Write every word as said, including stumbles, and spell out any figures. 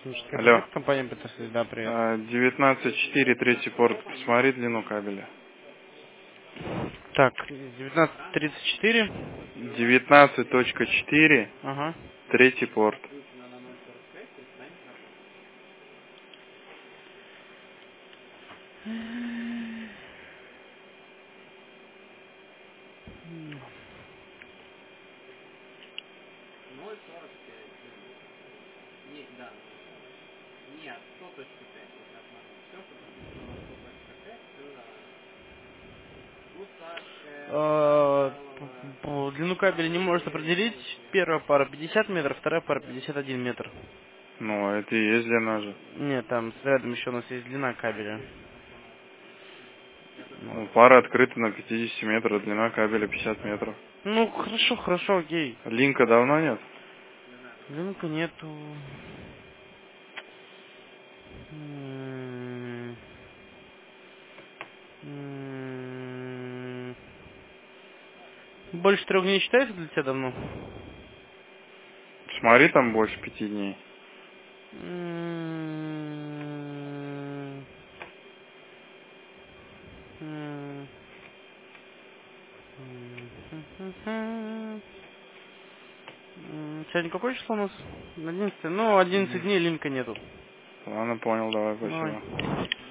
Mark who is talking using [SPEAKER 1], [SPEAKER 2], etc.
[SPEAKER 1] Техническая
[SPEAKER 2] Алло.
[SPEAKER 1] проверка, компания ПТС, да, привет.
[SPEAKER 2] А, девятнадцать четыре, третий порт. Посмотри длину кабеля.
[SPEAKER 1] Так, девятнадцать тридцать четыре.
[SPEAKER 2] девятнадцать точка четыре,
[SPEAKER 1] Ага.
[SPEAKER 2] третий порт.
[SPEAKER 1] Э, п- п- Длину кабеля не может определить. Первая пара пятьдесят метров, вторая пара пятьдесят один метр.
[SPEAKER 2] Ну, это и есть длина же.
[SPEAKER 1] Нет, там с рядом еще у нас есть длина кабеля.
[SPEAKER 2] Ну, пара открыта на пятьдесят метров, длина кабеля пятьдесят метров.
[SPEAKER 1] Ну, хорошо, хорошо, окей.
[SPEAKER 2] Линка давно нет?
[SPEAKER 1] Линка нету. М, м, Больше трех дней считается для тебя давно?
[SPEAKER 2] Смотри, там больше пяти дней.
[SPEAKER 1] М, м, м, м, Сегодня какое число у нас? одиннадцатое. Ну, одиннадцать
[SPEAKER 2] Мгм.
[SPEAKER 1] дней линка нету.
[SPEAKER 2] Ладно, понял, давай,
[SPEAKER 1] Давай.
[SPEAKER 2] спасибо.